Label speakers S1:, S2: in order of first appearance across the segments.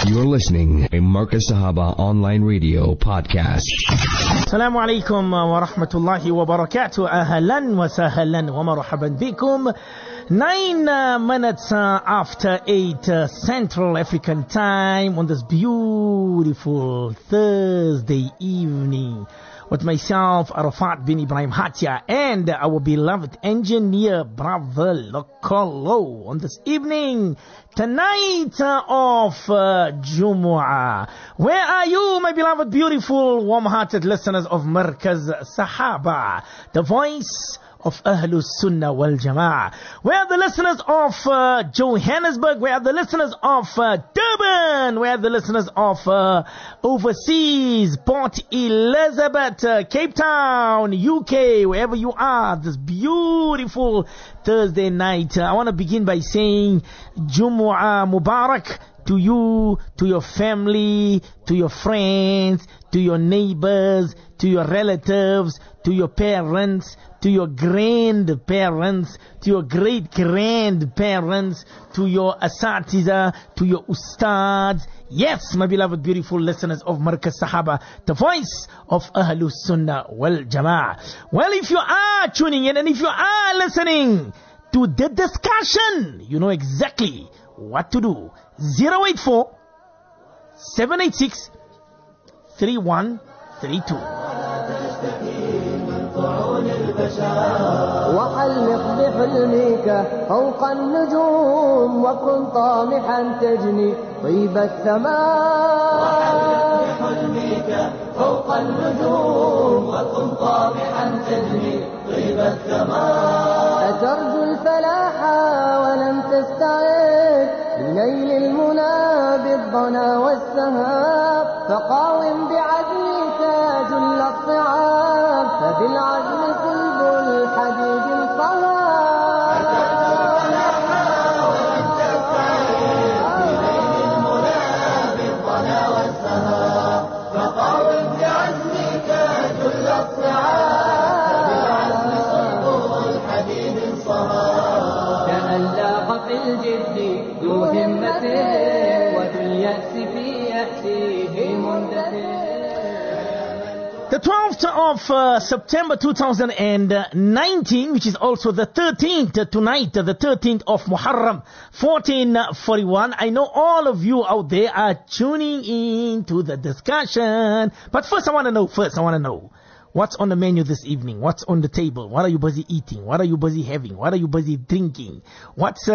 S1: You're listening to Marcus Sahaba Online Radio Podcast.
S2: Assalamu alaikum wa rahmatullahi wa barakatuh. Ahlan wa sahlan wa marhaban bikum. 9 minutes after 8 Central African Time on this beautiful Thursday evening, with myself, Arafat bin Ibrahim Hatia, and our beloved engineer, brother Lokolo, on this evening, tonight of Jumu'ah. Where are you, my beloved, beautiful, warm-hearted listeners of Markaz Sahaba, the voice of Ahlus Sunnah wal Jama'ah? Where are the listeners of Johannesburg? Where are the listeners of Durban? Where are the listeners of overseas, Port Elizabeth, Cape Town, UK, wherever you are, this beautiful Thursday night? I want to begin by saying Jumu'ah Mubarak to you, to your family, to your friends, to your neighbors, to your relatives, to your parents, to your grandparents, to your great-grandparents, to your asatiza, to your ustads. Yes, my beloved, beautiful listeners of Markaz Sahaba, the voice of Ahlus Sunnah wal Jama'ah. Well, if you are tuning in and if you are listening to the discussion, you know exactly what to do. 084 786 3132.
S3: وحلق بحلمك فوق النجوم وكن طامحا تجني طيب الثماء. وحلق بحلمك فوق النجوم وكن طامحا تجني طيب الثماء. أترجو الفلاح ولم تستعد لنيل المنى بالضنا والسهاب فقاوم بعزمك جل الصعاب فبالعزم صلب الحديد الصهاب. أترجو الفلاح ولم تستعد لنيل المنى بالضنا والسهاب فقاوم بعزمك جل الصعاب فبالعزم صلب الحديد الصهاب. تألق في الجد ذو همة وذو اليأس في يأسه مندثر.
S2: The 12th of September 2019, which is also the 13th tonight, the 13th of Muharram 1441. I know all of you out there are tuning in to the discussion. But first I want to know, what's on the menu this evening? What's on the table? What are you busy eating? What are you busy having? What are you busy drinking? What's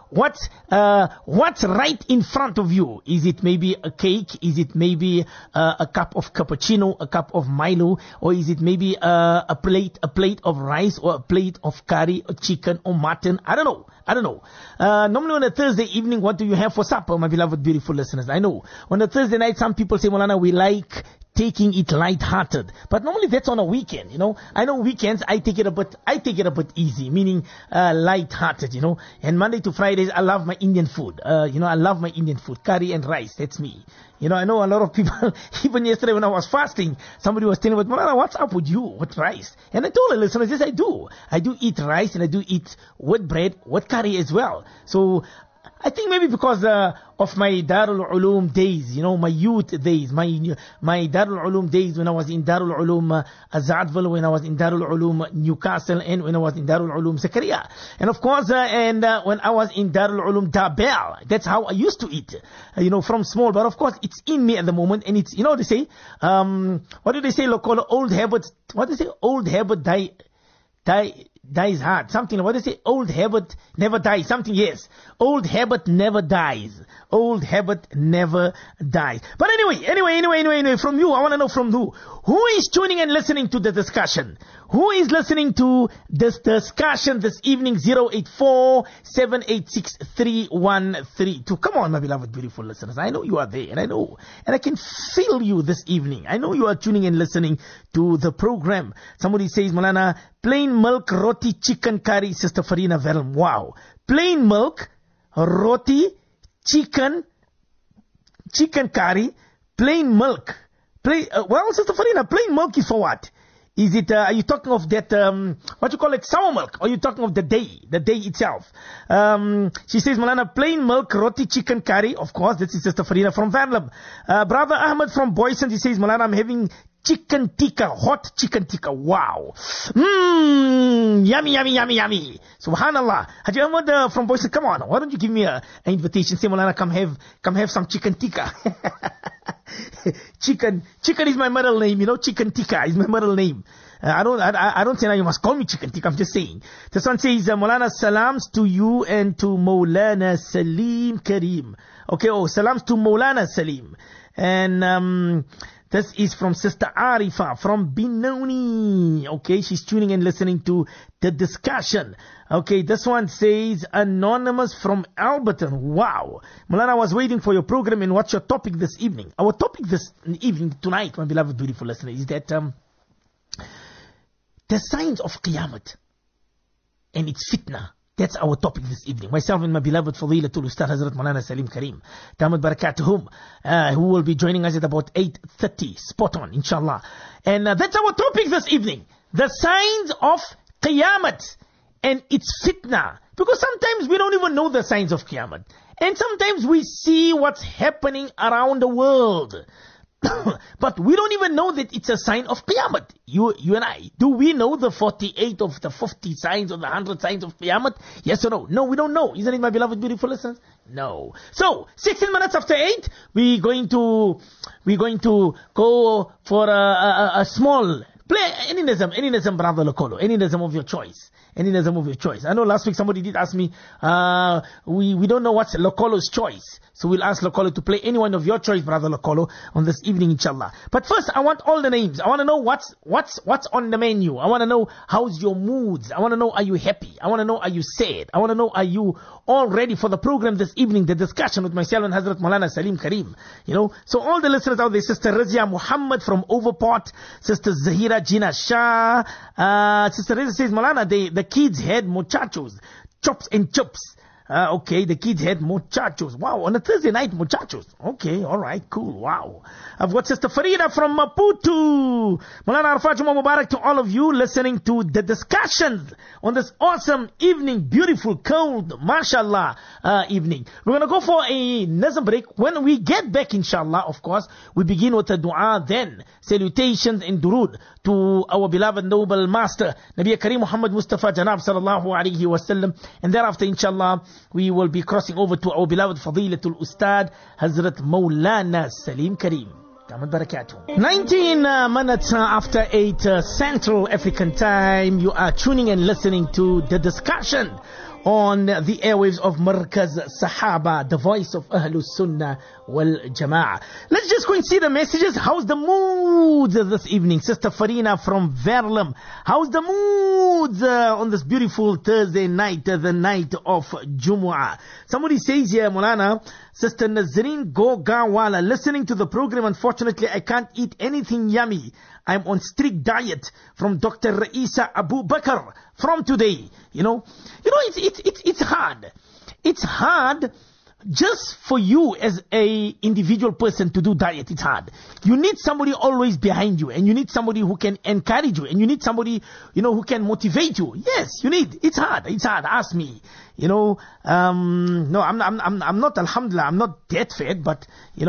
S2: right in front of you? Is it maybe a cake? Is it maybe a cup of cappuccino, a cup of Milo? Or is it maybe a plate of rice, or a plate of curry or chicken or mutton? I don't know. Normally on a Thursday evening, what do you have for supper, my beloved, beautiful listeners? I know on a Thursday night, some people say, Maulana, we like taking it light-hearted, but normally that's on a weekend, you know. I know weekends I take it a bit easy, meaning light-hearted, you know. And Monday to Fridays I love my Indian food. I love my Indian food, curry and rice. That's me. You know, I know a lot of people. Even yesterday when I was fasting, somebody was telling me, Malala, what's up with you? What rice? And I told the listeners, yes, I do eat rice, and I do eat with bread, with curry as well. So I think maybe because of my Darul Ulum days, you know, my youth days, my Darul Ulum days when I was in Darul Ulum Azadville, when I was in Darul Ulum Newcastle, and when I was in Darul Ulum Zakaria. And of course, when I was in Darul Ulum Dabel, that's how I used to eat, you know, from small. But of course, it's in me at the moment, and it's, you know, they say, what do they say, Lokolo, old habits, what do they say, old habit dies hard. Something, what do they say? Old habit never dies. Something, yes. Old habit never dies. Old habit never dies. But anyway, from you, I want to know from who is tuning and listening to the discussion? Who is listening to this discussion this evening? 084-786-3132. Come on, my beloved, beautiful listeners. I know you are there, and I can feel you this evening. I know you are tuning and listening to the program. Somebody says, Malana, plain milk, roti, chicken curry, Sister Farina Verum. Wow. Plain milk, roti, chicken curry, plain milk. Well, Sister Farina, plain milk is for what? Is it, are you talking of that, what you call it, sour milk? Or are you talking of the day itself? She says, Malana, plain milk, roti, chicken curry. Of course, this is Sister Farina from Verulam. Brother Ahmed from Boyson, he says, Malana, I'm having chicken tikka, hot chicken tikka. Wow. Yummy, yummy, yummy, yummy. Subhanallah. Haji Ahmed from Boyson, come on. Why don't you give me an invitation? Say, Malana, come have some chicken tikka. Chicken is my middle name, you know. Chicken tikka is my middle name. I don't say now you must call me chicken tikka. I'm just saying. This one says, Maulana, salams to you and to Maulana Salim Kareem. Okay, salams to Maulana Salim. And this is from Sister Arifa from Benoni. Okay, she's tuning and listening to the discussion. Okay, this one says, anonymous from Alberton. Wow. Maulana, I was waiting for your program, and what's your topic this evening? Our topic this evening, tonight, my beloved beautiful listener, is that the signs of Qiyamah and its fitna. That's our topic this evening. Myself and my beloved Fadilatul Ustad Hazrat Maulana Salim Kareem, Damat Barakatuhum, who will be joining us at about 8:30, spot on, inshallah. And that's our topic this evening. The signs of Qiyamah and its fitna. Because sometimes we don't even know the signs of Qiyamah. And sometimes we see what's happening around the world. But we don't even know that it's a sign of Qiyamah. You and I. Do we know the 48 of the 50 signs or the 100 signs of Qiyamah? Yes or no? No, we don't know. Isn't it, my beloved beautiful listeners? No. So, 16 minutes after 8, we're going to go for a small play. Any Nizam, brother Lokolo. Any Nizam of your choice. Any Nizam of your choice. I know last week somebody did ask me, we don't know what's Lokolo's choice. So we'll ask Lokolo to play any one of your choice, brother Lokolo, on this evening, inshallah. But first, I want all the names. I want to know what's on the menu. I want to know how's your moods. I want to know, are you happy? I want to know, are you sad? I want to know, are you all ready for the program this evening, the discussion with myself and Hazrat Maulana Salim Kareem? You know, so all the listeners out there, Sister Razia Muhammad from Overport, Sister Zahira Jina Shah, Sister Razia says, Maulana, the kids had muchachos, chops and chips. Okay, the kids had muchachos. Wow, on a Thursday night, muchachos. Okay, alright, cool, wow. I've got Sister Farida from Maputo. Maulana Arafat Juma Mubarak to all of you listening to the discussions on this awesome evening, beautiful, cold, mashallah, evening. We're gonna go for a Nazm break. When we get back, inshallah, of course, we begin with a dua, then salutations and durood to our beloved noble master, Nabi Kareem Muhammad Mustafa Janab sallallahu alayhi wasallam. And thereafter, inshallah, we will be crossing over to our beloved Fadilatul Ustad Hazrat Maulana Salim Kareem. 19 minutes after 8 Central African time, you are tuning and listening to the discussion on the airwaves of Markaz Sahaba, the voice of Ahlus Sunnah wal Jama'ah. Let's just go and see the messages. How's the mood this evening? Sister Farina from Verulam. How's the mood on this beautiful Thursday night, the night of Jumu'ah? Somebody says here, Maulana, Sister Nazreen Gogawala, listening to the program. Unfortunately, I can't eat anything yummy. I'm on strict diet from Dr. Raisa Abu Bakr from today. You know, it's hard. It's hard just for you as a individual person to do diet. It's hard. You need somebody always behind you, and you need somebody who can encourage you, and you need somebody, who can motivate you. Yes, you need. It's hard. It's hard. Ask me. No, I'm not, alhamdulillah, I'm not that fat, but,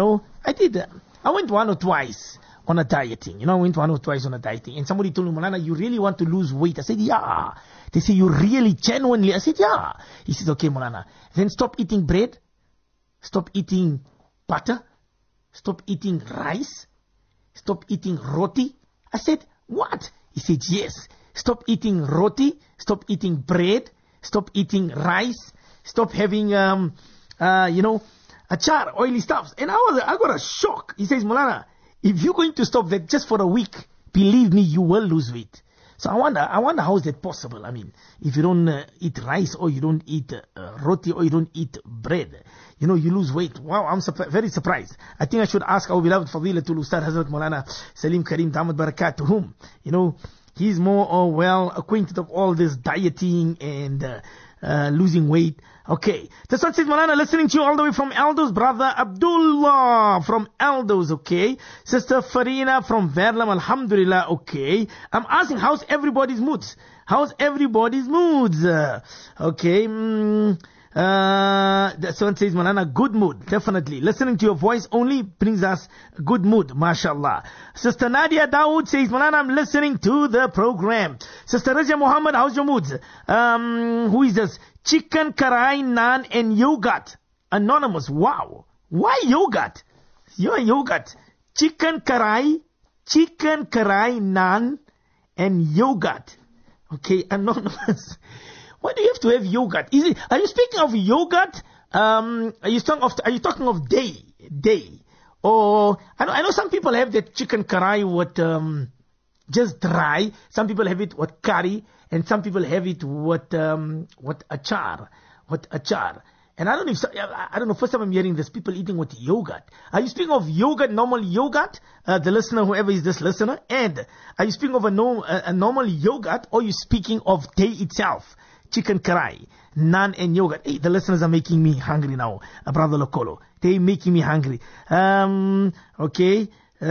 S2: I went one or twice on a dieting. I went one or twice on a dieting. And somebody told me, Maulana, you really want to lose weight? I said, yeah. They say, you really genuinely? I said, yeah. He said, okay, Maulana. Then stop eating bread. Stop eating butter. Stop eating rice. Stop eating roti. I said, what? He said, yes. Stop eating roti. Stop eating bread. Stop eating rice. Stop having, achar, oily stuffs. And I got a shock. He says, Maulana, if you're going to stop that just for a week, believe me, you will lose weight. So I wonder how is that possible? I mean, if you don't eat rice, or you don't eat roti, or you don't eat bread, you lose weight. Wow, I'm very surprised. I think I should ask our beloved Fadilatul Ustad Hazrat Maulana Salim Kareem Damat Barakatuhum. He's more well acquainted of all this dieting and losing weight. Okay. This one says, Malana, listening to you all the way from Aldo's brother Abdullah from Aldo's. Okay. Sister Farina from Verlam, Alhamdulillah. Okay. I'm asking, how's everybody's moods? How's everybody's moods? Okay. This one says, Malana, good mood, definitely. Listening to your voice only brings us good mood, mashallah. Sister Nadia Dawood says, Malana, I'm listening to the program. Sister Razia Muhammad, how's your moods? Who is this? Chicken, karai, naan, and yogurt. Anonymous, wow. Why yogurt? Your yogurt. Chicken, karai, naan, and yogurt. Okay, anonymous. Why do you have to have yogurt? Are you speaking of yogurt? Are you talking of day? Or I know some people have that chicken karai with just dry. Some people have it with curry, and some people have it with achar. And I don't know. First time I'm hearing this, people eating with yogurt. Are you speaking of yogurt, normal yogurt? The listener, whoever is this listener, and are you speaking of a normal yogurt, or are you speaking of day itself? Chicken karai, naan and yogurt. Hey, the listeners are making me hungry now. Brother Lokolo, they making me hungry. Okay.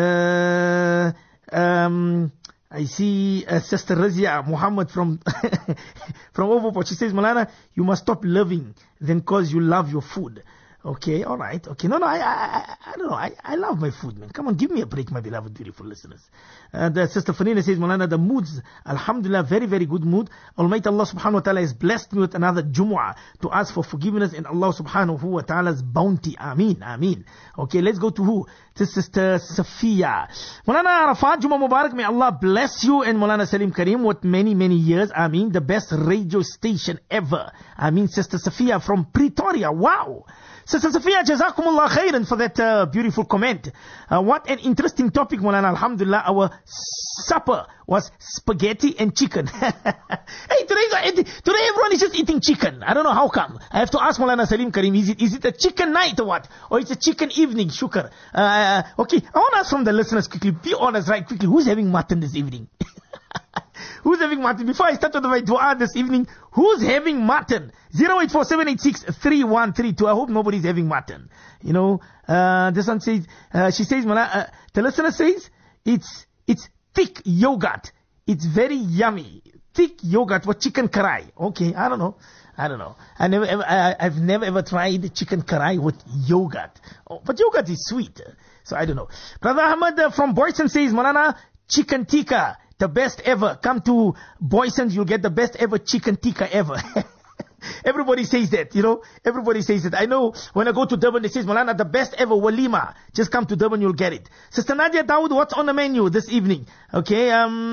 S2: I see Sister Razia Muhammad from from Overport. She says, Malana, you must stop loving then cause you love your food. Okay, all right. Okay, no, I don't know. I love my food, man. Come on, give me a break, my beloved, beautiful listeners. The Sister Fanina says, Malana, the moods, alhamdulillah, very, very good mood. Almighty Allah subhanahu wa ta'ala has blessed me with another Jumu'ah to ask for forgiveness in Allah subhanahu wa ta'ala's bounty. Ameen. Okay, let's go to who? To Sister Safiya. Malana Arafat, Jumu'ah Mubarak, may Allah bless you and Malana Salim Karim with many, many years. Ameen. The best radio station ever. Ameen. Sister Safiya from Pretoria. Wow. Sister Safiya, Jazakumullah khairan for that beautiful comment. What an interesting topic, Mulana. Alhamdulillah, our supper was spaghetti and chicken. Hey, today everyone is just eating chicken. I don't know how come. I have to ask Mulana Salim Karim, is it a chicken night or what? Or it's a chicken evening, shukr. Okay, I want to ask from the listeners quickly, be honest right quickly, who's having mutton this evening? Who's having mutton? Before I start with my dua this evening, who's having mutton? 08478633132. I hope nobody's having mutton. You know, this one says, she says, the listener says, it's thick yogurt. It's very yummy. Thick yogurt with chicken karai. Okay, I don't know. I've never ever tried chicken karai with yogurt. Oh, but yogurt is sweet. So I don't know. Brother Ahmad from Boyson says, Malana, chicken tikka. The best ever. Come to Boyson's, you'll get the best ever chicken tikka ever. Everybody says that, you know. Everybody says it. I know when I go to Durban, they say, Malana, the best ever walima. Just come to Durban, you'll get it. Sister Nadia Dawood, what's on the menu this evening? Okay,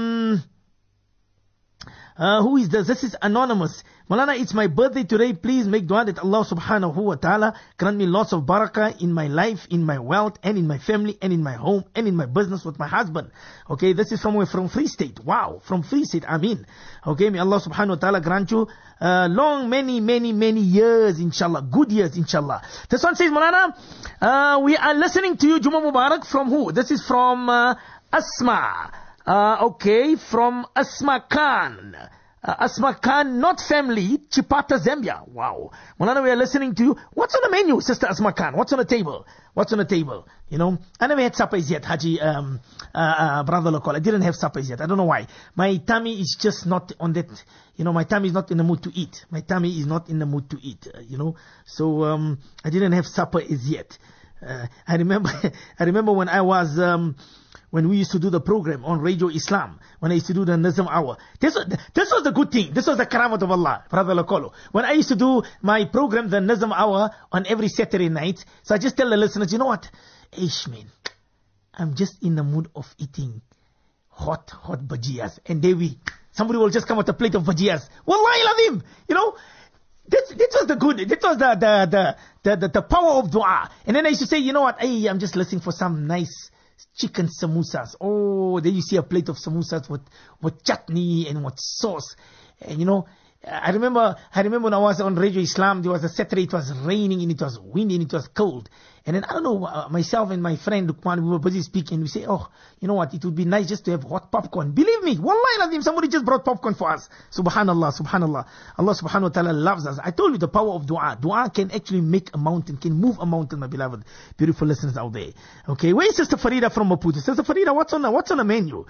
S2: who is this? This is anonymous. Malana, it's my birthday today. Please make dua that Allah subhanahu wa ta'ala grant me lots of barakah in my life, in my wealth, and in my family, and in my home, and in my business with my husband. Okay, this is from Free State. Wow, from Free State. Ameen. Okay, may Allah subhanahu wa ta'ala grant you long, many years, inshallah. Good years, inshallah. This one says, Malana, we are listening to you, Jumu'ah Mubarak, from who? This is from Asma. Okay, from Asma Khan. Asma Khan, not family, Chipata, Zambia. Wow. Malana, we are listening to you. What's on the menu, Sister Asma Khan? What's on the table? You know, I never had suppers yet, Haji, Brother Local. I didn't have suppers yet. I don't know why. My tummy is just not on that, you know, my tummy is not in the mood to eat. You know. So, I didn't have supper as yet. I remember when I was, when we used to do the program on Radio Islam, when I used to do the Nizam Hour. This was the good thing. This was the karamat of Allah, Brother Lokolo. When I used to do my program, the Nizam Hour, on every Saturday night, so I just tell the listeners, you know what? Eish, man, I'm just in the mood of eating hot bhajiyas. And somebody will just come with a plate of bhajiyas. Wallahi ladhim, you know. This was the good. This was the power of dua. And then I used to say, you know what? Hey, I'm just listening for some nice chicken samosas. Oh, then you see a plate of samosas with chutney and with sauce. And you know, I remember when I was on Radio Islam, there was a Saturday, it was raining and it was windy and it was cold. And then I don't know, myself and my friend Lukman, we were busy speaking. We say, oh, you know what, it would be nice just to have hot popcorn. Believe me, wallahi lazim, somebody just brought popcorn for us. Subhanallah, subhanallah. Allah subhanahu wa ta'ala loves us. I told you the power of dua. Dua can actually make a mountain, can move a mountain, my beloved, beautiful listeners out there. Okay, where is Sister Farida from Maputo? Sister Farida, what's on the menu?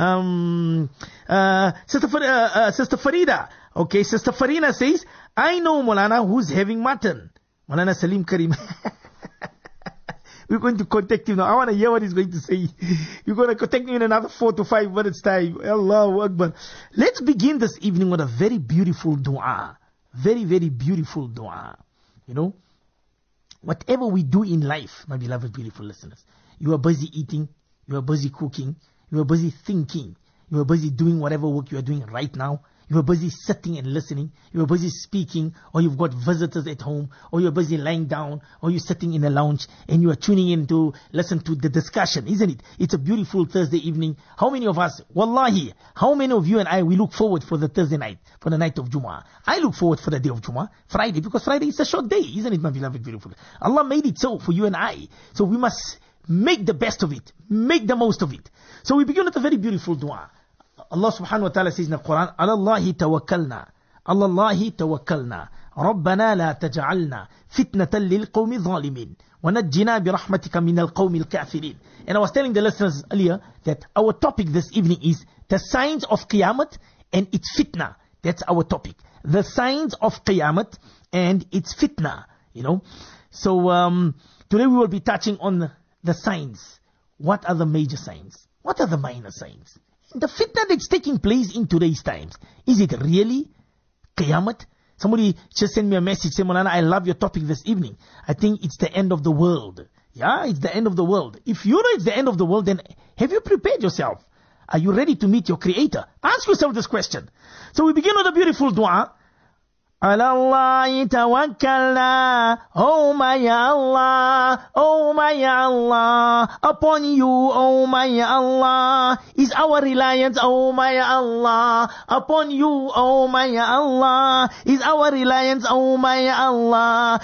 S2: Sister Farida. Okay, Sister Farina says, I know Molana who's having mutton. Molana Salim Karim. We're going to contact him now. I want to hear what he's going to say. You're going to contact me in another 4 to 5 minutes time. Allahu Akbar. Let's begin this evening with a very beautiful dua. Very, very beautiful dua. You know, whatever we do in life, my beloved beautiful listeners, you are busy eating, you are busy cooking, you are busy thinking, you are busy doing whatever work you are doing right now. You are busy sitting and listening. You are busy speaking, or you've got visitors at home, or you're busy lying down, or you're sitting in a lounge and you are tuning in to listen to the discussion, isn't it? It's a beautiful Thursday evening. How many of us, wallahi, how many of you and I, we look forward for the Thursday night, for the night of Jumu'ah? I look forward for the day of Jumu'ah, Friday, because Friday is a short day, isn't it, my beloved beautiful? Allah made it so for you and I. So we must make the best of it, make the most of it. So we begin with a very beautiful dua. Allah subhanahu wa ta'ala says in the Quran, على الله توكلنا على الله توكلنا ربنا لا تجعلنا فتنة للقوم الظالمين ونجنا برحمتك من القوم الكافرين. And I was telling the listeners earlier that our topic this evening is the signs of Qiyamah and its fitna. That's our topic. The signs of Qiyamah and its fitna. You know. So today we will be touching on the signs. What are the major signs? What are the minor signs? The fitna that's taking place in today's times, is it really Qiyamah? Somebody just sent me a message saying, Molana, I love your topic this evening. I think it's the end of the world. Yeah, it's the end of the world. If you know it's the end of the world, then have you prepared yourself? Are you ready to meet your Creator? Ask yourself this question. So we begin with a beautiful dua. على الله توكلنا, oh my Allah, oh my Allah, upon you, oh my Allah, is our reliance, oh my Allah, upon you, oh my Allah, is our reliance, oh my Allah,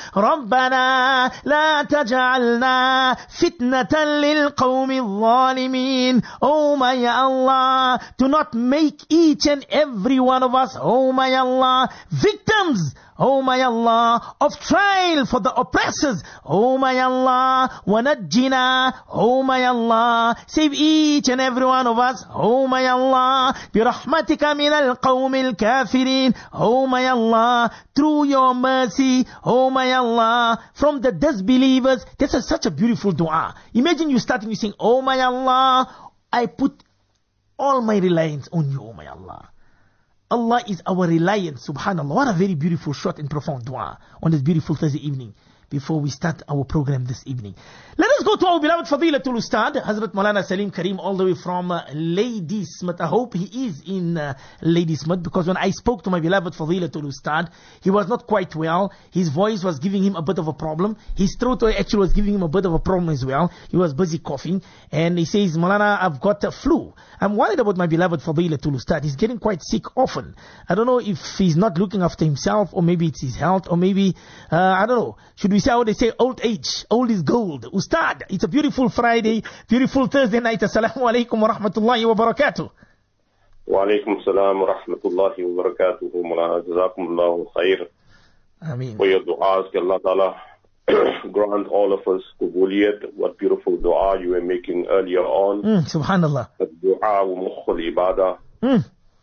S2: ربنا لا تجعلنا فتنة للقوم الظالمين, oh my Allah, do not make each and every one of us, oh my Allah, victims, oh my Allah, of trial for the oppressors, oh my Allah, wanajjina, oh my Allah, save each and every one of us, oh my Allah, birahmatika min al-qawmi al-kafirin, oh my Allah, through your mercy, oh my Allah, from the disbelievers. This is such a beautiful dua. Imagine you starting, you saying, oh my Allah, I put all my reliance on you, oh my Allah. Allah is our reliance, subhanallah. What a very beautiful, short and profound dua on this beautiful Thursday evening before we start our program this evening. Let us go to our beloved Fadilatul Ustad, Hazrat Maulana Salim Karim, all the way from Ladysmith. I hope he is in Ladysmith, because when I spoke to my beloved Fadilatul Ustad, he was not quite well. His voice was giving him a bit of a problem. His throat actually was giving him a bit of a problem as well. He was busy coughing. And he says, Maulana, I've got a flu. I'm worried about my beloved Fadilatul Ustad. He's getting quite sick often. I don't know if he's not looking after himself, or maybe it's his health, or maybe, I don't know. Should we say how they say, old age, old is gold. Ustad, it's a beautiful Friday, beautiful Thursday night. Assalamu alaikum wa rahmatullahi wa barakatuh.
S4: Wa alaikum salam wa rahmatullahi wa barakatuh. Mulana, jazakumullahu khair.
S2: Ameen.
S4: For your du'as, Allah Ta'ala grant all of us qubuliyat. What beautiful dua you were making earlier on.
S2: Subhanallah.
S4: The dua wa mukhul ibadah.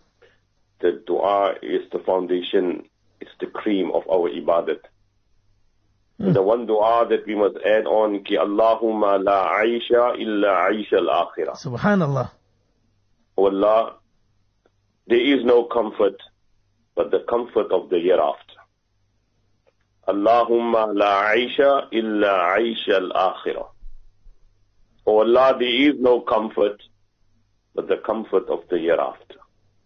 S4: The dua is the foundation, it's the cream of our ibadat. The one dua that we must add on, ki Allahumma la aisha illa aisha al-akhirah.
S2: Subhanallah.
S4: Oh Allah, there is no comfort but the comfort of the hereafter. Allahumma la aisha illa aisha al-akhirah. Oh Allah, there is no comfort but the comfort of the hereafter.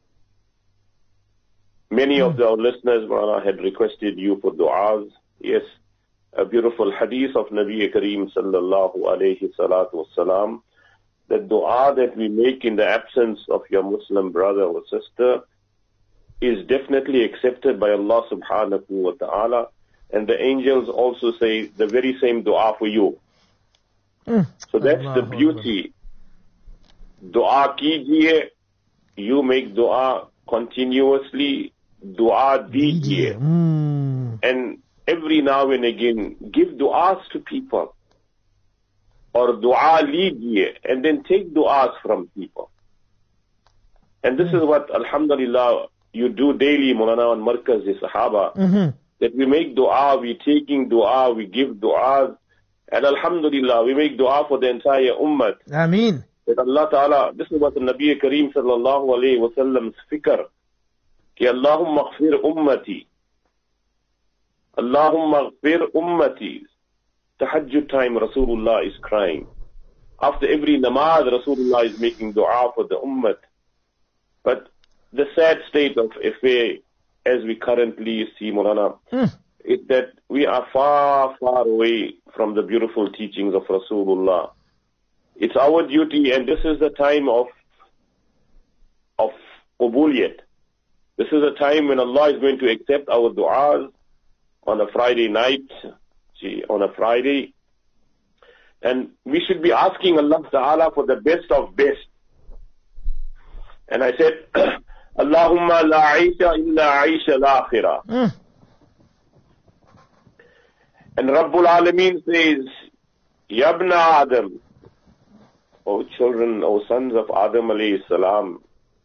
S4: Many of our listeners, Marana, had requested you for du'as. Yes, a beautiful hadith of Nabi Kareem sallallahu alayhi salatu wasalam. The dua that we make in the absence of your Muslim brother or sister is definitely accepted by Allah subhanahu wa ta'ala, and the angels also say the very same dua for you. So that's the beauty. Dua kijiye, you make dua continuously, dua dijiye. And every now and again, give du'as to people. Or dua lijiye, and then take du'as from people. And this is what, alhamdulillah, you do daily, Maulana and Markaz, the Sahaba, that we make dua, we taking dua, we give du'as, and alhamdulillah, we make dua for the entire ummah.
S2: Ameen.
S4: That Allah Ta'ala, this is what the Nabi Kareem sallallahu alayhi wa sallam's fikr, ki Allahumma ghfir ummati, Allahumma ghfir ummati. Tahajjud time, Rasulullah is crying. After every namaz, Rasulullah is making dua for the ummah. But the sad state of affair, as we currently see, Maulana, is that we are far, far away from the beautiful teachings of Rasulullah. It's our duty, and this is the time of qubuliyat. This is a time when Allah is going to accept our du'as on a Friday night, on a Friday. And we should be asking Allah Ta'ala for the best of best. And I said, Allahumma la aisha illa aisha al-akhirah. And Rabbul Alameen says, Yabna Adam, O children, O sons of Adam alayhi salam,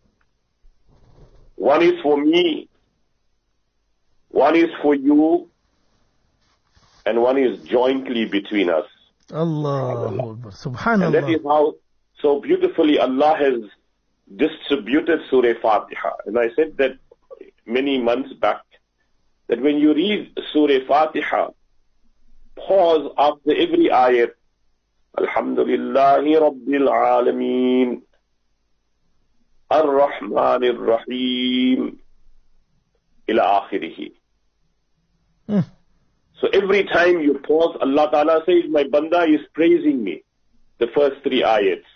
S4: one is for me, one is for you, and one is jointly between us.
S2: Allahu Akbar. Subhanallah.
S4: And that is how so beautifully Allah has distributed Surah Fatiha. And I said that many months back, that when you read Surah Fatiha, pause after every ayat. Alhamdulillahi Rabbil Alameen, Ar-Rahman Ar-Rahim, ila akhirih. So every time you pause, Allah Ta'ala says, my banda is praising me. The first three ayats.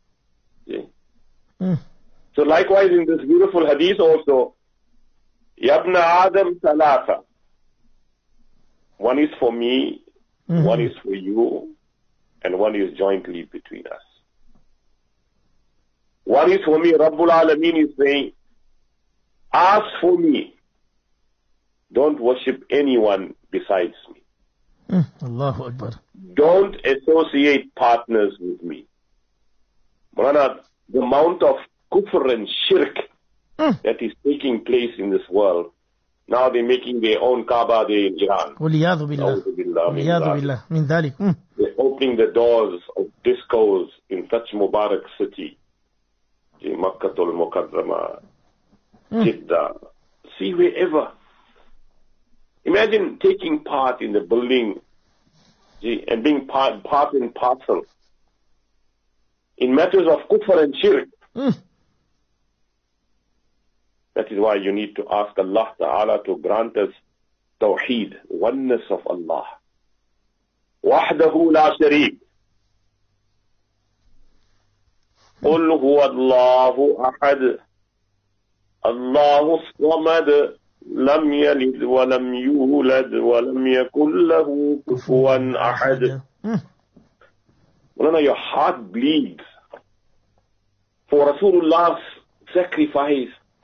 S4: Yeah. So likewise in this beautiful hadith also, Yabna Adam Salasa. One is for me, one is for you, and one is jointly between us. One is for me, Rabbul Alameen is saying, ask for me. Don't worship anyone besides me.
S2: Allahu Akbar.
S4: Don't associate partners with me. Maulana, the amount of kufr and shirk that is taking place in this world, now they're making their own Kaaba there in Iran.
S2: Waliyadu billah. Waliyadu billah. Min dhalik.
S4: They're opening the doors of discos in such Mubarak city. Makkatul Mukarrama, Jeddah. See, wherever. Imagine taking part in the building and being part and parcel in matters of kufr and shirk. That is why you need to ask Allah Ta'ala to grant us tawheed, oneness of Allah. Wahdahu la shareek. Qul huwa Allahu ahad. Allahu samad. Lam yalid wa lam yulad wa lam yakul lahu kufuwan ahad. Your heart bleeds for Rasulullah's sacrifice.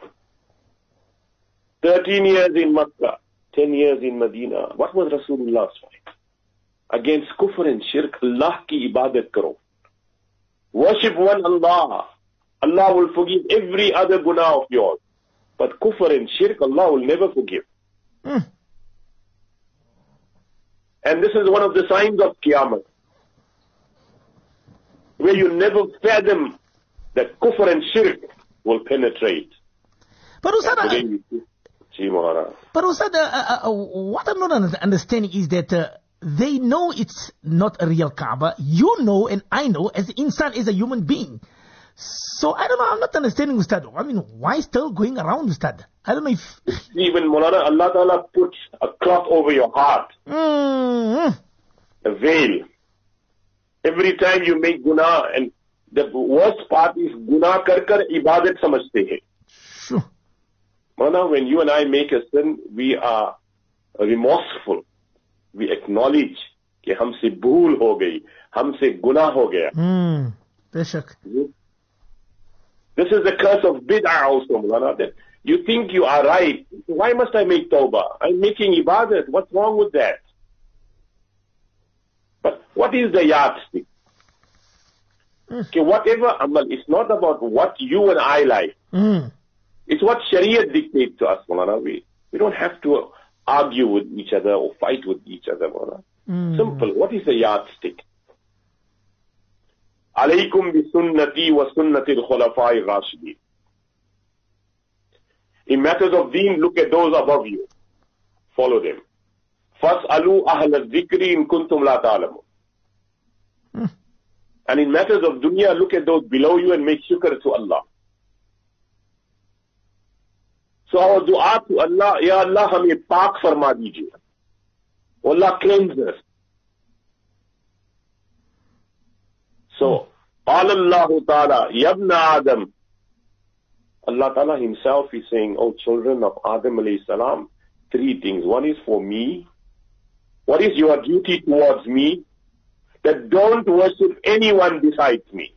S4: 13 years in Makkah, 10 years in Medina. What was Rasulullah's fight? Against kufr and shirk, Allah ki ibadat karo. Worship one Allah. Allah will forgive every other guna of yours. But kufr and shirk, Allah will never forgive. And this is one of the signs of Qiyamah, where you never fathom that kufr and shirk will penetrate.
S2: But Ustad, what I'm not understanding is that they know it's not a real Kaaba. You know and I know as insan, as a human being. So I don't know, I'm not understanding, Ustad. I mean, why still going around, Ustad? I don't know if...
S4: Even Maulana, Allah Ta'ala puts a cloth over your heart. A veil. Every time you make guna, and the worst part is guna kar ibadat samajhte hai. Maulana, when you and I make a sin, we are remorseful. We acknowledge कि हमसे भूल हो गई, हमसे गुनाह हो गया.
S2: बेशक.
S4: This is the curse of bid'ah also, Maulana, that you think you are right. Why must I make tawbah? I'm making ibadat. What's wrong with that? But what is the yardstick? Okay, whatever amal, it's not about what you and I like. It's what Shariah dictates to us, Maulana. We don't have to argue with each other or fight with each other, Maulana. Simple. What is the yardstick? Alaykum bi sunnati wa sunnati al-khulafa'i rashidin. In matters of deen, look at those above you. Follow them. Fas'alu ahla al-dhikri in kuntum la ta'lamun. And in matters of dunya, look at those below you and make shukr to Allah. So our dua to Allah, Ya Allah, hame paak farma dijiye. Allah cleanse us. So, Allah Ta'ala, Yabna Adam. Allah Ta'ala himself is saying, oh children of Adam alayhi salam, three things. One is for me. What is your duty towards me? That don't worship anyone besides me.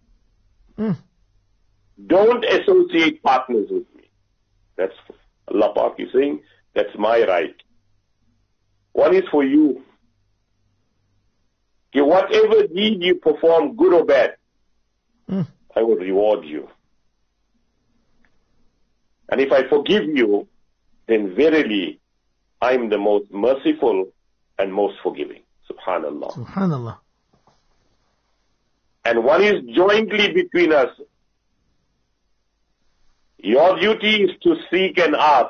S4: Don't associate partners with me. That's Allah Pak is saying, that's my right. One is for you. Okay, whatever deed you perform, good or bad, I will reward you. And if I forgive you, then verily I am the most merciful and most forgiving. Subhanallah.
S2: Subhanallah.
S4: And one is jointly between us. Your duty is to seek and ask.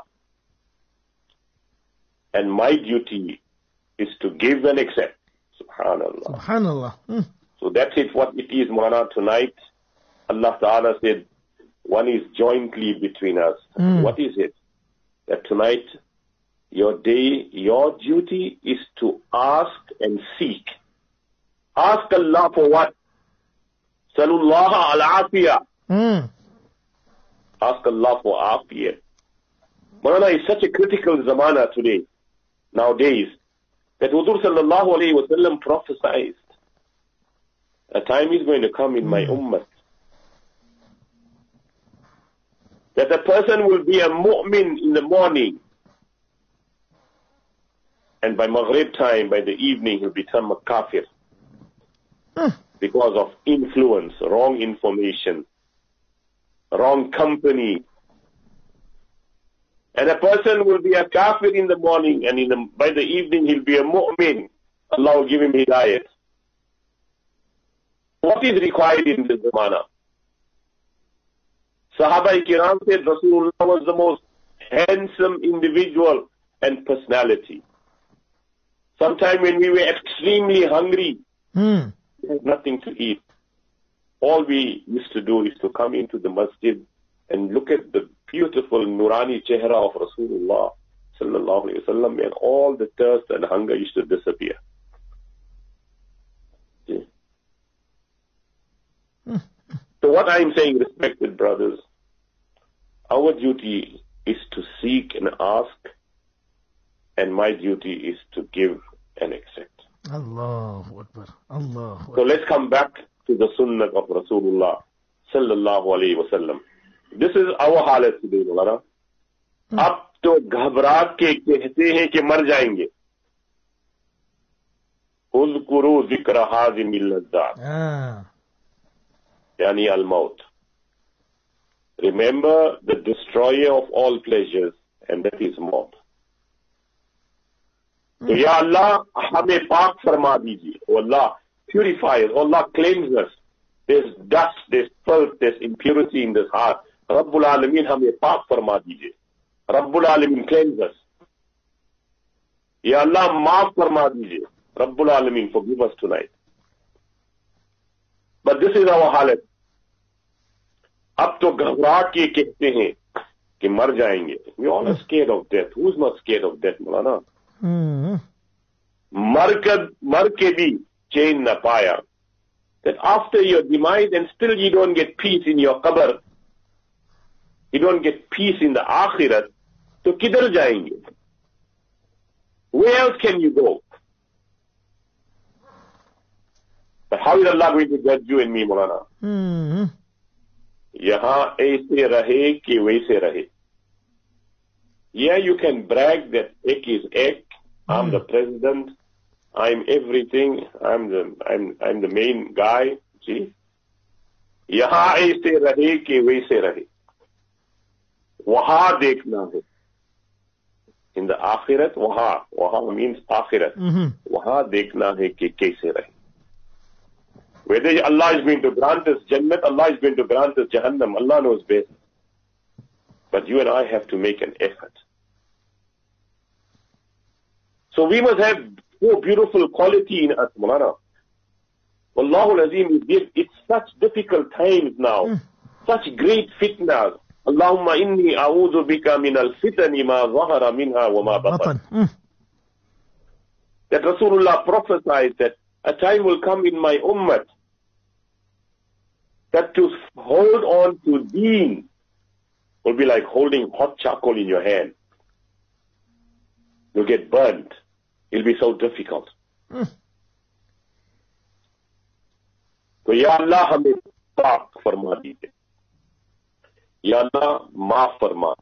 S4: And my duty is to give and accept. Subhanallah.
S2: Subhanallah.
S4: So that's it, what it is, Maulana, tonight. Allah Ta'ala said, one is jointly between us. What is it? That tonight, your day, your duty is to ask and seek. Ask Allah for what? Salullaha al-afiyah. Ask Allah for afiyah. Maulana, is such a critical zamana today, nowadays, that Hudur sallallahu alayhi wa sallam prophesied, a time is going to come in my ummah, that a person will be a mu'min in the morning, and by Maghrib time, by the evening, he'll become a kafir. Because of influence, wrong information, wrong company. And a person will be a kafir in the morning, and by the evening he'll be a mu'min. Allah will give him hidayat. What is required in this zamana? Sahaba-i-kiram said Rasulullah was the most handsome individual and personality. Sometime when we were extremely hungry, we had nothing to eat. All we used to do is to come into the masjid and look at the beautiful Nurani chehra of Rasulullah sallallahu alayhi wa sallam, and all the thirst and hunger used to disappear. Okay. So what I am saying, respected brothers, our duty is to seek and ask, and my duty is to give and accept.
S2: Allahu Akbar. Allahu Akbar.
S4: So let's come back to the sunnah of Rasulullah sallallahu alayhi wa sallam. This is our halat today, Maulana. अब तो घबरा के कहते हैं कि मर जाएंगे. उज़कुरू ज़िक्र हाज़िमिल लज़्ज़ात. Yani al-maut. Remember the destroyer of all pleasures, and that is maut. So, Ya Allah, hame paak farma dijiye. Oh Allah, purify us. Oh Allah, cleanse us. There's dust, there's filth, there's impurity in this heart. Rabbul Alameen, hame paak farma dijiye. Rabbul Alameen, cleanse us. Ya Allah, maaf farma dijiye. Rabbul Alameen, forgive us tonight. But this is our halat. अब तो घबरा के कहते हैं कि मर जाएंगे. We all are scared of death. Who's not scared of death, Maulana? मर के भी चैन न पाया. That after your demise and still you don't get peace in your qabr, you don't get peace in the akhirat, so kidhar jayenge? Where else can you go? But how is Allah going to judge you and me, Maulana? Yahan aise rahe ki waise rahe. Yeah, you can brag that ek is ek, I'm the president, I'm everything, I'm the main guy, see? Yahan aise rahe ki waise rahe. Waha dekhna hai. In the akhirat, waha means akhirat. Waha dekhna hai ki kaise rahe. Whether Allah is going to grant us Jannat, Allah is going to grant us Jahannam, Allah knows best. But you and I have to make an effort. So we must have so beautiful quality in us, Maulana. Wallahul Azim, it's such difficult times now, such great fitnas. Allahumma inni a'udhu bika min al-fitani ma zahara minha wa ma batan. That Rasulullah prophesied that a time will come in my ummah that to hold on to deen will be like holding hot charcoal in your hand. You'll get burnt. It'll be so difficult. So Ya Allah hame paak farma dijiye. Ya Allah maaf farma.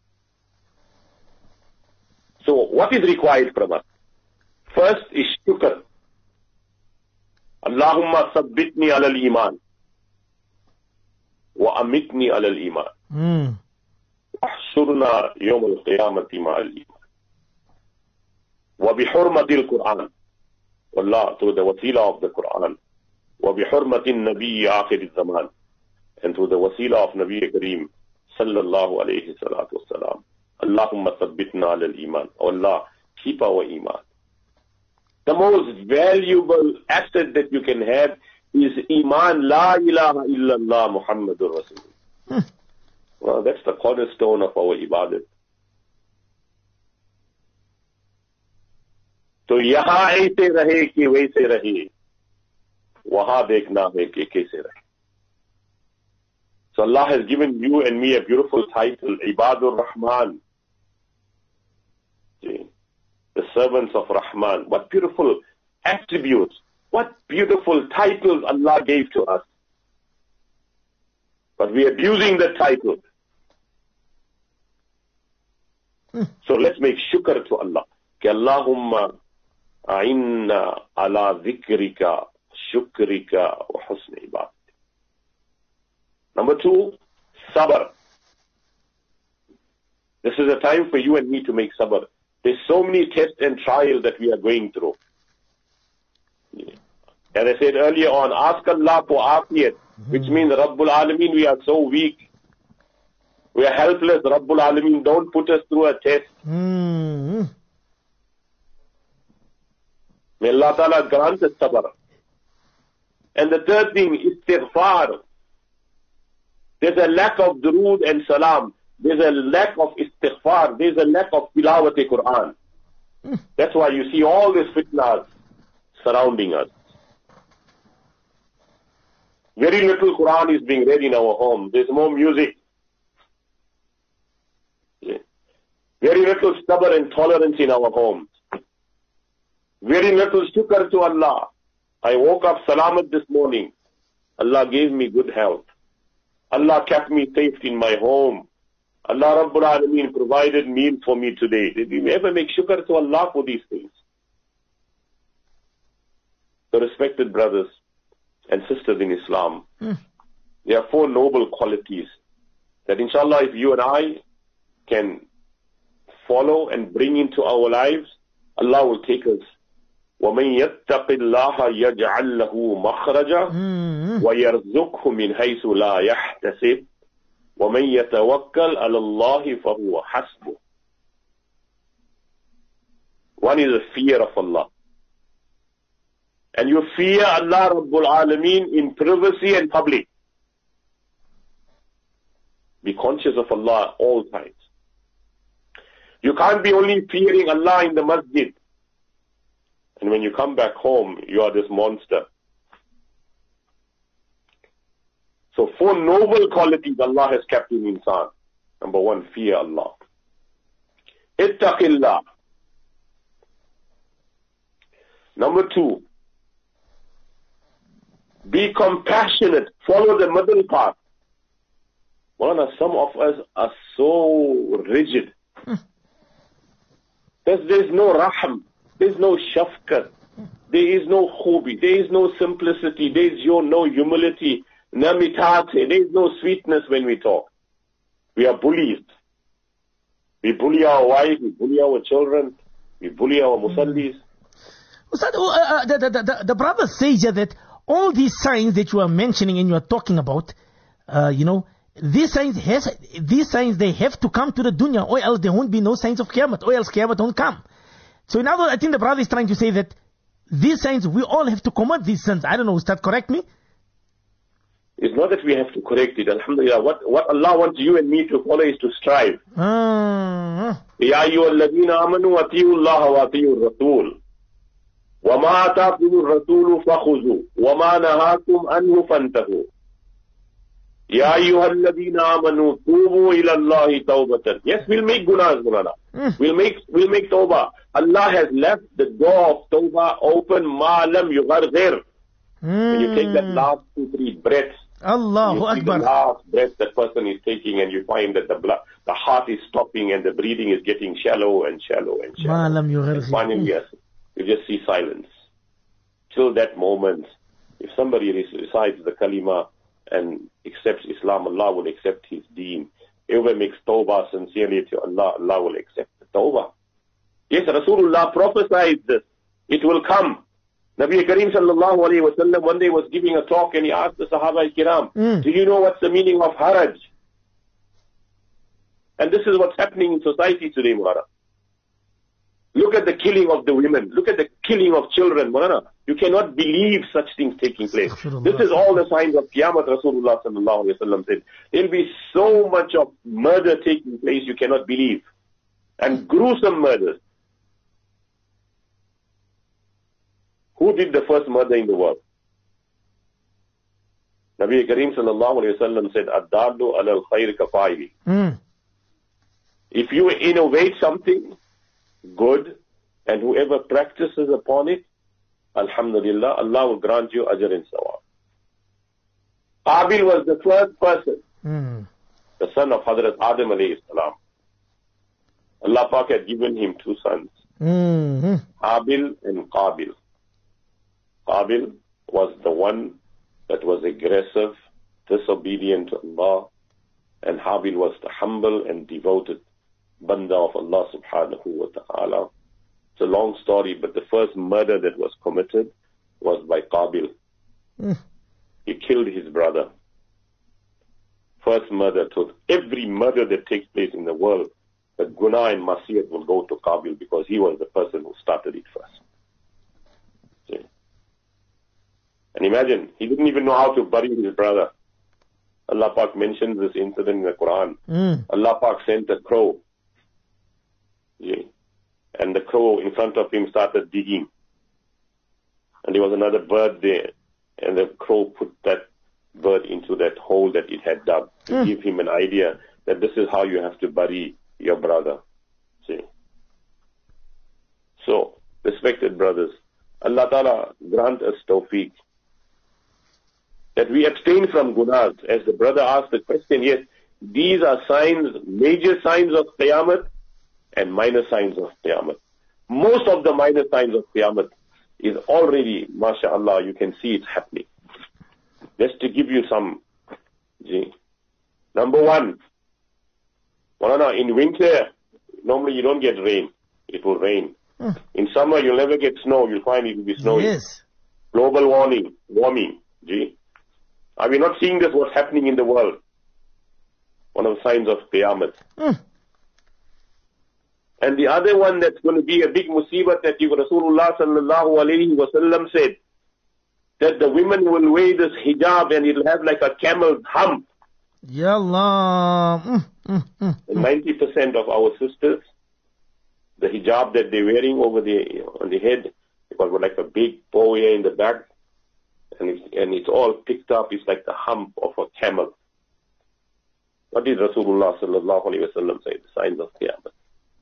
S4: So what is required from us? First is shukr. Allahumma sabbitni ala al-iman wa amitni ala al-iman. Ahsurna yawm al-qiyamati ma al-iman. Wa bihurmati al-Quran. Wallah, through the wasila of the Quran. Wa bihurmati al-Nabi akhir al-zaman. And through the wasila of Nabi Kareem sallallahu alayhi salatu wasalam. Allahumma sabbitna ala al-iman. Oh Allah, keep our iman. The most valuable asset that you can have is Iman, La ilaha illallah Muhammadur Rasulullah. Well, that's the cornerstone of our ibadat. So, yahan aise rahe ki waise rahe, waha dekhna hai ki kaise rahe. So Allah has given you and me a beautiful title, Ibadur Rahman. See? The servants of Rahman. What beautiful attributes, what beautiful titles Allah gave to us. But we are abusing the title. So let's make shukr to Allah. Ki Allahumma a'inna ala dhikrika, shukrika wa husni ibadat. Number 2, sabr. This is a time for you and me to make sabr. There's so many tests and trials that we are going through. As I said earlier on, ask Allah for afiyat, which means Rabbul Alameen, we are so weak. We are helpless. Rabbul Alameen, don't put us through a test. May Allah Ta'ala grant us sabr. And the third thing, istighfar. There's a lack of durood and salam. There's a lack of istighfar. There's a lack of tilawat-e-Quran. That's why you see all these fitnas surrounding us. Very little Quran is being read in our home. There's more music. Very little sabr and tolerance in our homes. Very little shukr to Allah. I woke up salamat this morning. Allah gave me good health. Allah kept me safe in my home. Allah Rabbul Alameen provided meal for me today. Did we ever make shukr to Allah for these things? So respected brothers and sisters in Islam, there are 4 noble qualities that inshallah if you and I can follow and bring into our lives, Allah will take us. وَمَنْ يَتَّقِ اللَّهَ يَجْعَلْ لَهُ مَخْرَجًا وَيَرْزُقْهُ مِنْ حَيْثُ لَا يَحْتَسِبُ وَمَنْ يَتَوَكَّلْ عَلَى اللَّهِ فَهُوَ حَسْبُهُ. One is the fear of Allah. And you fear Allah Rabbul Alameen in privacy and public. Be conscious of Allah all times. You can't be only fearing Allah in the masjid. And when you come back home, you are this monster. So 4 noble qualities Allah has kept in insan. Number one, fear Allah. Ittaqillah. Number two, be compassionate. Follow the middle path. Some of us are so rigid. There's no rahm. There's no shafqat. There is no khubi. There is no simplicity. There is no humility. Namitate. There is no sweetness when we talk. We are bullies. We bully our wives. We bully our children. We bully our musallis.
S2: Ustad, the brother says here that all these signs that you are mentioning and you are talking about, these signs they have to come to the dunya, or else there won't be no signs of Qiyamah, or else Qiyamah won't come. So in other words, I think the brother is trying to say that these signs, we all have to commit these sins. I don't know, Ustad, correct me?
S4: It's not that we have to correct it. Alhamdulillah, what Allah wants you and me to follow is to strive. Ya ayyuhalladhina amanu ati'u Allah wa ati'u ar-rasul. وَمَا آتَاكُمُ الرَّسُولُ فَخُذُوهُ وَمَا نَهَاكُمْ عَنْهُ فَانْتَهُوا يَا أَيُّهَا الَّذِينَ آمَنُوا تُوبُوا إِلَى اللَّهِ تَوْبَةً. Yes, we'll make gunas, Mulana. We'll make tawbah. Allah has left the door of tawbah open, مَا لَمْ يُغَرْغِرْ. When you take that last 2-3 breaths,
S2: Allahu Akbar.
S4: The last breath that person is taking, and you find that the heart is stopping and the breathing is getting shallow and shallow and shallow.
S2: مَا لَمْ
S4: And
S2: يُغَرْغِرْ.
S4: finally, yes, you just see silence. Till that moment, if somebody recites the kalima and accepts Islam, Allah will accept his deen. Whoever makes tawbah sincerely to Allah, Allah will accept the tawbah. Yes, Rasulullah prophesied this. It will come. Nabi Kareem sallallahu alayhi wa sallam one day was giving a talk and he asked the Sahaba kiram, do you know what's the meaning of haraj? And this is what's happening in society today, Muharram. Look at the killing of the women. Look at the killing of children. You cannot believe such things taking place. This is all the signs of Qiyamah. Rasulullah sallallahu alayhi wa sallam said, there will be so much of murder taking place you cannot believe. And gruesome murders. Who did the first murder in the world? Nabi Kareem sallallahu alayhi wa sallam said, Ad-dallu ala al-khayr kafa'ili. If you innovate something good, and whoever practices upon it, alhamdulillah, Allah will grant you ajr and sawab. Qabil was the first person, the son of Hazrat Adam alayhi salam. Allah Pak had given him 2 sons, Habil and Qabil. Qabil was the one that was aggressive, disobedient to Allah, and Habil was the humble and devoted Banda of Allah subhanahu wa ta'ala. It's a long story, but the first murder that was committed was by Qabil. He killed his brother. First murder. So every murder that takes place in the world, the guna and masiyat will go to Qabil because he was the person who started it first. See? And imagine, he didn't even know how to bury his brother. Allah Pak mentions this incident in the Quran. Allah Pak sent a crow. Yeah. And the crow in front of him started digging. And there was another bird there. And the crow put that bird into that hole that it had dug to give him an idea that this is how you have to bury your brother. See? So, respected brothers, Allah Ta'ala grant us tawfiq that we abstain from gunas. As the brother asked the question, yes, these are signs, major signs of Qiyamah and minor signs of Qiyamah. Most of the minor signs of Qiyamah is already, mashallah, you can see it's happening. Just to give you some, number one, in winter, normally you don't get rain. It will rain. In summer, you'll never get snow. You'll find it will be snowing.
S2: Yes.
S4: Global warming. Are we not seeing this, what's happening in the world? One of the signs of Qiyamah. And the other one that's going to be a big musibah that Rasulullah sallallahu alayhi wa sallam said, that the women will wear this hijab and it'll have like a camel's hump.
S2: Ya Allah.
S4: 90% of our sisters, the hijab that they're wearing over on the head, it was like a big bow here in the back, and it's all picked up. It's like the hump of a camel. What did Rasulullah sallallahu alayhi wa sallam say? The signs of Qiyamah.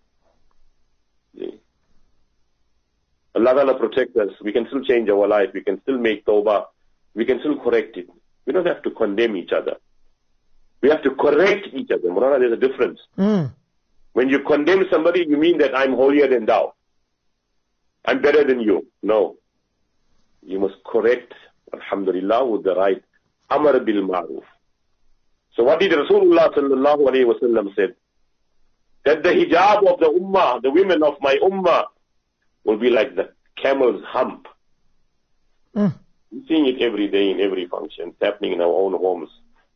S4: Allah Ta'ala protect us. We can still change our life. We can still make tawbah. We can still correct it. We don't have to condemn each other. We have to correct each other. Mulana, there's a difference. When you condemn somebody, you mean that I'm holier than thou. I'm better than you. No. You must correct, alhamdulillah, with the right amar bil ma'ruf. So what did Rasulullah sallallahu alayhi wa sallam said? That the hijab of the ummah, the women of my ummah, will be like the camel's hump. We're seeing it every day in every function. It's happening in our own homes.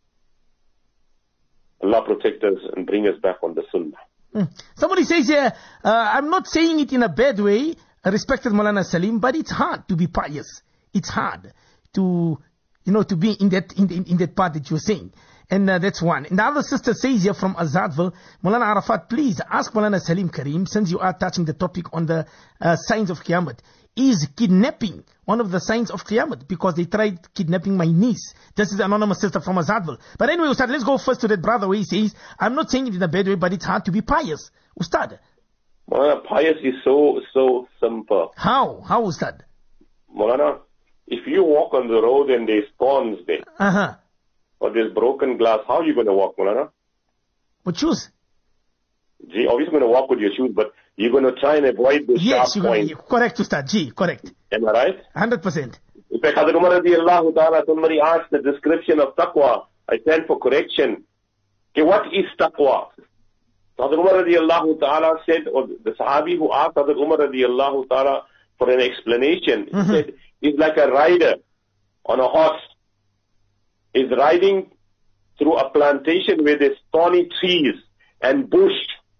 S4: Allah protect us and bring us back on the sunnah.
S2: Somebody says here, I'm not saying it in a bad way, respected Maulana Salim, but it's hard to be pious. It's hard to, to be in that part that you're saying. And that's one. And the other sister says here from Azadville, Maulana Arafat, please ask Maulana Salim Kareem, since you are touching the topic on the signs of Qiyamah, is kidnapping one of the signs of Qiyamah? Because they tried kidnapping my niece. This is an anonymous sister from Azadville. But anyway, Ustad, let's go first to that brother where he says, I'm not saying it in a bad way, but it's hard to be pious. Ustad.
S4: Maulana, pious is so simple.
S2: How? How, Ustad?
S4: Maulana, if you walk on the road and there's thorns there, or there's broken glass, how are you going to walk, Maulana?
S2: With shoes?
S4: Gee, obviously going to walk with your shoes, but you're going to try and avoid the sharp points.
S2: Correct, Ustad. Gee, correct.
S4: Am I right?
S2: 100%.
S4: In fact, Hazrat Umar radiallahu ta'ala, somebody asked the description of taqwa. I stand for correction. Okay, what is taqwa? So Hazrat Umar radiallahu ta'ala said, or the Sahabi who asked Hazrat Umar radiallahu ta'ala for an explanation, he said, it's like a rider on a horse is riding through a plantation where there's thorny trees and bush.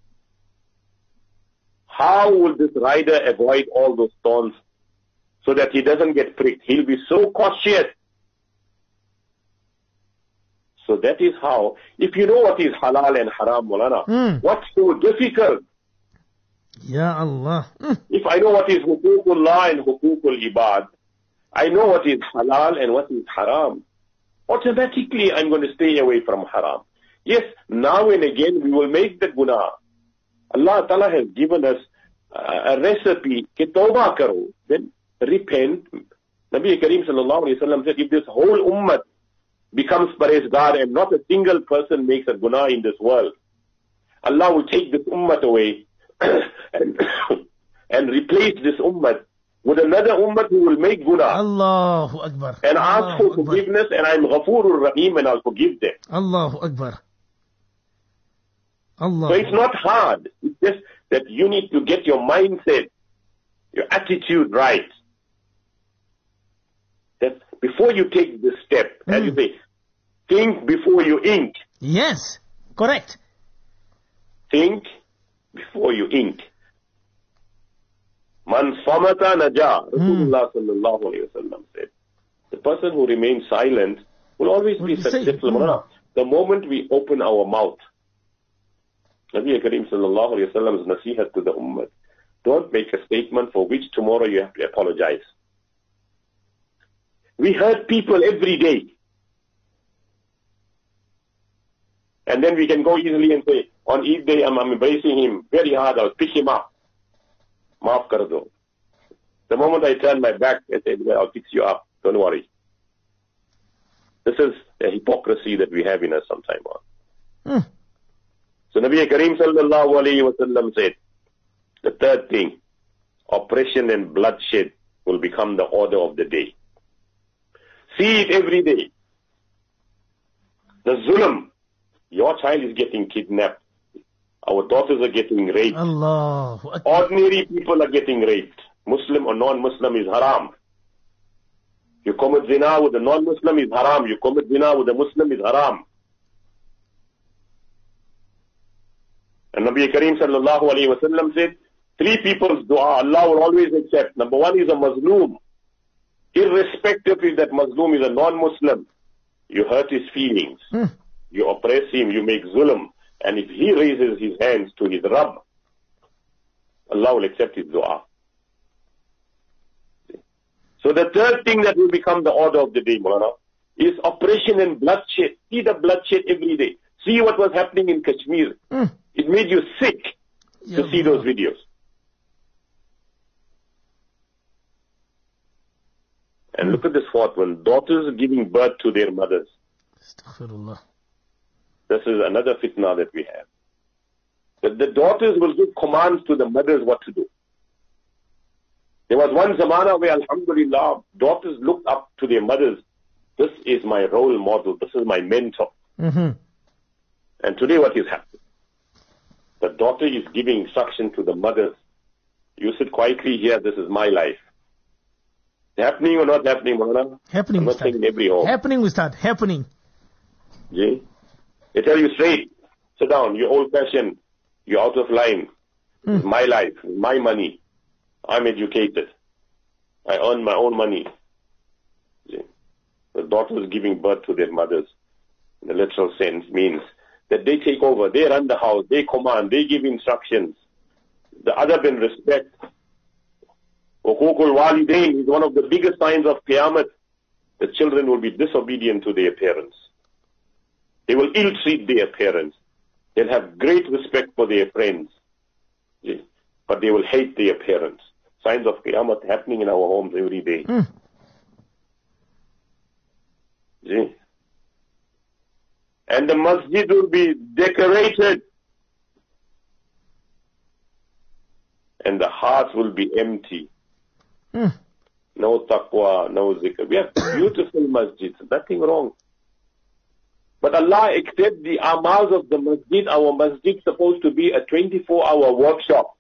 S4: How will this rider avoid all those thorns so that he doesn't get pricked? He'll be so cautious. So that is how, if you know what is halal and haram, Maulana, what's so difficult?
S2: Ya Allah.
S4: If I know what is huququllah and huququl ibad, I know what is halal and what is haram. Automatically I'm going to stay away from haram. Yes, now and again we will make the guna. Allah Ta'ala has given us a recipe, ke tawbah karo, then repent. Nabi Kareem sallallahu alayhi wa sallam said, if this whole ummah becomes parezgar and not a single person makes a guna in this world, Allah will take this ummah away and replace this ummah with another ummah who will make guna.
S2: Allahu Akbar.
S4: And ask for forgiveness, and I'm Ghafurur Rahim, and I'll forgive them.
S2: Allahu Akbar. Allah.
S4: So it's not hard. It's just that you need to get your mindset, your attitude right. That before you take this step, as you say, think before you ink.
S2: Yes, correct.
S4: Think before you ink. Man samata naja, Rasulullah sallallahu alayhi wa sallam said. The person who remains silent will always be successful. The moment we open our mouth, Nabi Kareem sallallahu alayhi wa sallam's nasihat to the ummah, don't make a statement for which tomorrow you have to apologize. We hurt people every day. And then we can go easily and say, on Eid day I'm embracing him very hard, I'll pick him up. Maaf kar do. The moment I turn my back, I say, well, I'll fix you up. Don't worry. This is the hypocrisy that we have in us sometime on. So Nabi Kareem sallallahu alayhi wa sallam said, the third thing, oppression and bloodshed will become the order of the day. See it every day. The zulm. Your child is getting kidnapped. Our daughters are getting raped.
S2: Allah.
S4: Ordinary people are getting raped. Muslim or non-Muslim is haram. You commit zina with a non-Muslim is haram. You commit zina with a Muslim is haram. And Nabi Kareem sallallahu alayhi wa sallam said, 3 people's dua Allah will always accept. Number 1 is a Mazloom. Irrespective if that Mazloom is a non-Muslim, you hurt his feelings. You oppress him, you make zulm. And if he raises his hands to his Rabb, Allah will accept his dua. So the third thing that will become the order of the day, Maulana, is oppression and bloodshed. See the bloodshed every day. See what was happening in Kashmir. It made you sick to see those videos. And look at this fourth one. Daughters are giving birth to their mothers.
S2: Astaghfirullah.
S4: This is another fitna that we have. That the daughters will give commands to the mothers what to do. There was one zamana where, alhamdulillah, daughters looked up to their mothers. This is my role model. This is my mentor. And today what is happening? The daughter is giving instruction to the mothers. You sit quietly here, this is my life. Happening or not happening, Maulana?
S2: Happening,
S4: I'm not saying in every home.
S2: Happening, Ustad. Happening.
S4: They tell you straight, sit down, you're old-fashioned, you're out of line. It's my life, my money. I'm educated. I earn my own money. The daughters giving birth to their mothers, in the literal sense, means that they take over, they run the house, they command, they give instructions. The adab and respect. Uququl walidain is one of the biggest signs of Qiyamah. The children will be disobedient to their parents. They will ill-treat their parents. They'll have great respect for their friends. But they will hate their parents. Signs of Qiyamah happening in our homes every day. And the masjid will be decorated. And the hearts will be empty. No taqwa, no zikr. We have beautiful masjids, nothing wrong. But Allah accept the amals of the masjid. Our masjid is supposed to be a 24-hour workshop.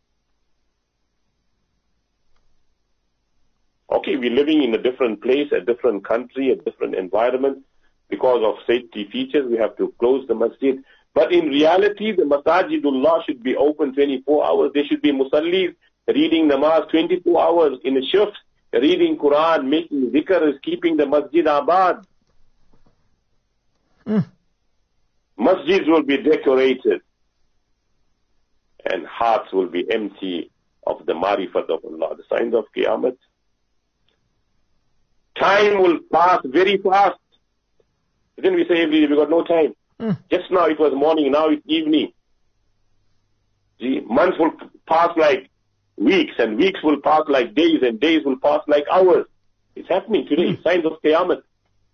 S4: Okay, we're living in a different place, a different country, a different environment. Because of safety features, we have to close the masjid. But in reality, the masajidullah should be open 24 hours. There should be musallis reading namaz 24 hours in a shift, reading Quran, making zikr, is keeping the masjid abad. Masjids will be decorated and hearts will be empty of the marifat of Allah. The signs of Qiyamah. Time will pass very fast. Then we say every day we got no time. Just now it was morning, now it's evening. Months will pass like weeks, and weeks will pass like days, and days will pass like hours. It's happening today. Signs of Qiyamah.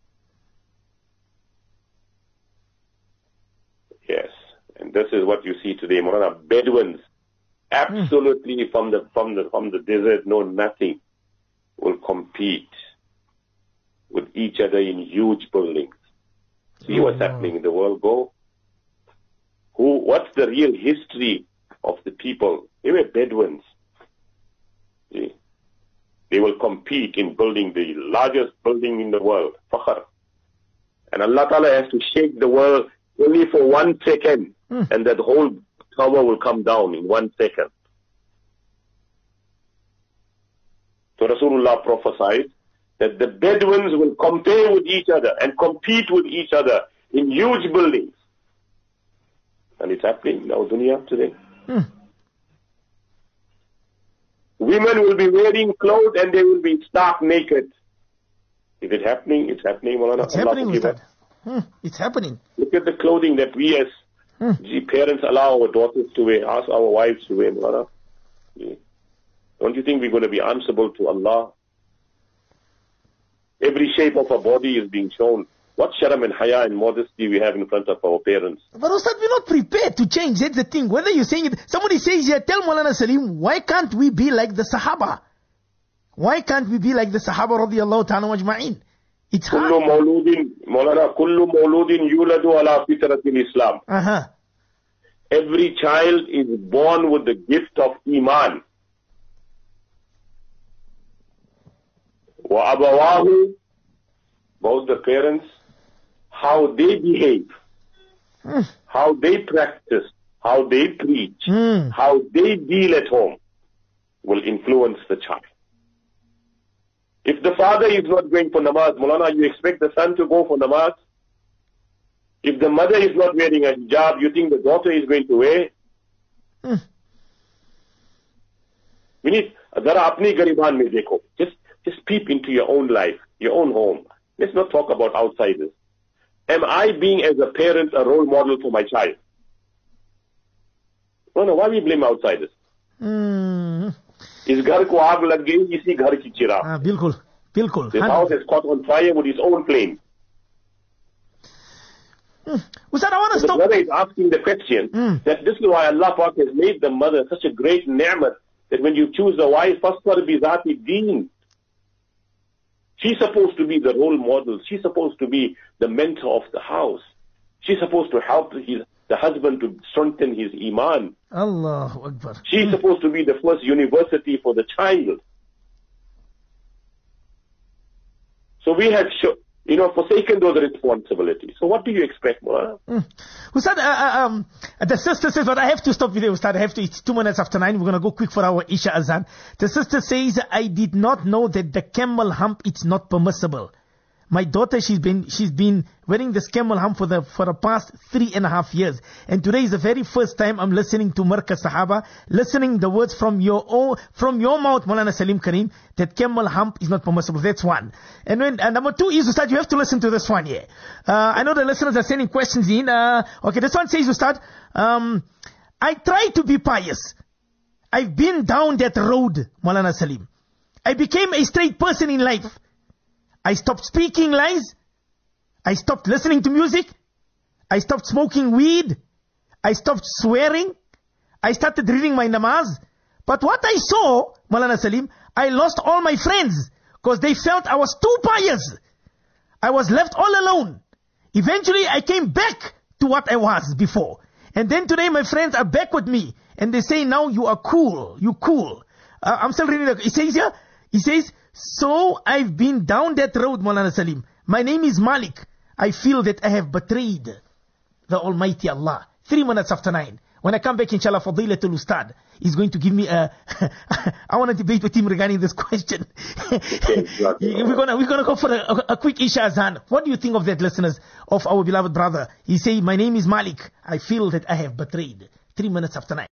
S4: Yes, and this is what you see today, Maulana. Bedouins, absolutely from the desert, know nothing, will compete with each other in huge buildings. See what's happening in the world. What's the real history of the people? They were Bedouins. See? They will compete in building the largest building in the world, Fakhr. And Allah Ta'ala has to shake the world only for 1 second, and that whole tower will come down in 1 second. So Rasulullah prophesied that the Bedouins will compare with each other and compete with each other in huge buildings. And it's happening in our dunya today. Women will be wearing clothes and they will be stark naked. Is it happening? It's happening.
S2: It's happening with that. It's happening.
S4: Look at the clothing that we as parents allow our daughters to wear, ask our wives to wear. Don't you think we're going to be answerable to Allah? Every shape of our body is being shown. What sharam and haya and modesty we have in front of our parents.
S2: But Ustad, we're not prepared to change. That's the thing. Whether you're saying it, somebody says here, tell Maulana Salim, why can't we be like the Sahaba? Why can't we be like the Sahaba radiallahu ta'ala majma'in? It's hard.
S4: Maulana, kullu mawludin yuladu ala fitratil Islam. Every child is born with the gift of Iman. Wa abawahu, both the parents, how they behave, how they practice, how they preach, how they deal at home will influence the child. If the father is not going for namaz, Maulana, you expect the son to go for namaz? If the mother is not wearing a hijab, you think the daughter is going to wear? We need, zara apni gariban mein dekho. Just peep into your own life, your own home. Let's not talk about outsiders. am I being as a parent a role model for my child? No, why we blame outsiders? इस घर को आग लग गई इसी घर की चिराग.
S2: बिल्कुल बिल्कुल.
S4: This house is caught on fire with its own flame.
S2: Ustad, I want to stop.
S4: The brother is asking the question that this is why Allah Pak has made the mother such a great ni'mat that when you choose a wife, fasfar bi zati deen. She's supposed to be the role model. She's supposed to be the mentor of the house. She's supposed to help the husband to strengthen his iman.
S2: Allahu Akbar.
S4: She's supposed to be the first university for the child. So we have forsaken those responsibilities. So what do you expect, Mullah?
S2: Ustad, the sister says, but I have to stop with you, Ustad. It's 2 minutes after 9. We're going to go quick for our Isha Azan. The sister says, I did not know that the camel hump, it's not permissible. My daughter, she's been wearing this camel hump for the past 3.5 years. And today is the very first time I'm listening to Markaz Sahaba, listening the words from your mouth, Maulana Salim Kareem, that camel hump is not permissible. That's one. And number two is, Ustad, you have to listen to this one here. I know the listeners are sending questions in. Okay, this one says, Ustad, I try to be pious. I've been down that road, Maulana Salim. I became a straight person in life. I stopped speaking lies. I stopped listening to music. I stopped smoking weed. I stopped swearing. I started reading my namaz. But what I saw, Maulana Salim, I lost all my friends because they felt I was too pious. I was left all alone. Eventually, I came back to what I was before. And then today, my friends are back with me. And they say, now you are cool. You cool. I'm still reading. It says here, he says, so I've been down that road, Maulana Salim. My name is Malik. I feel that I have betrayed the Almighty Allah. 3 minutes after 9. When I come back, inshallah, Fadilatul Ustad is going to give me I want to debate with him regarding this question. We're gonna go for a quick Isha Azan. What do you think of that, listeners, of our beloved brother? He say, my name is Malik. I feel that I have betrayed. 3 minutes after 9.